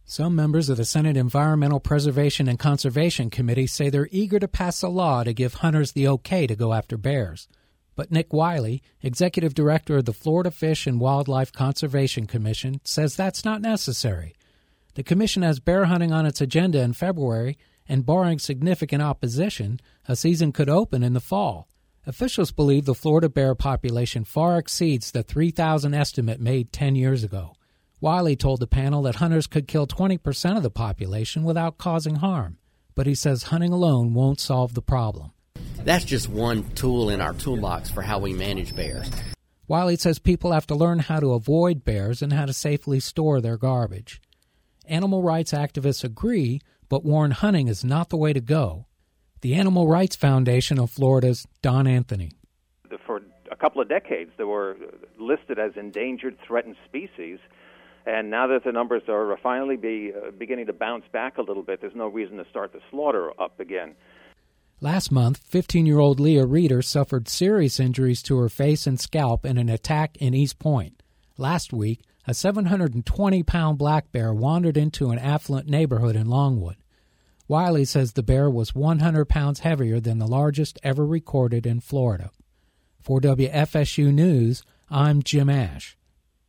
Some members of the Senate Environmental Preservation and Conservation Committee say they're eager to pass a law to give hunters the okay to go after bears. But Nick Wiley, executive director of the Florida Fish and Wildlife Conservation Commission, says that's not necessary. The commission has bear hunting on its agenda in February, and barring significant opposition, a season could open in the fall. Officials believe the Florida bear population far exceeds the 3,000 estimate made 10 years ago. Wiley told the panel that hunters could kill 20% of the population without causing harm, but he says hunting alone won't solve the problem. That's just one tool in our toolbox for how we manage bears. Wiley says people have to learn how to avoid bears and how to safely store their garbage. Animal rights activists agree, but warn hunting is not the way to go. The Animal Rights Foundation of Florida's Don Anthony. For a couple of decades, they were listed as endangered, threatened species. And now that the numbers are finally beginning to bounce back a little bit, there's no reason to start the slaughter up again. Last month, 15-year-old Leah Reeder suffered serious injuries to her face and scalp in an attack in East Point. Last week, a 720-pound black bear wandered into an affluent neighborhood in Longwood. Wiley says the bear was 100 pounds heavier than the largest ever recorded in Florida. For WFSU News, I'm Jim Ash.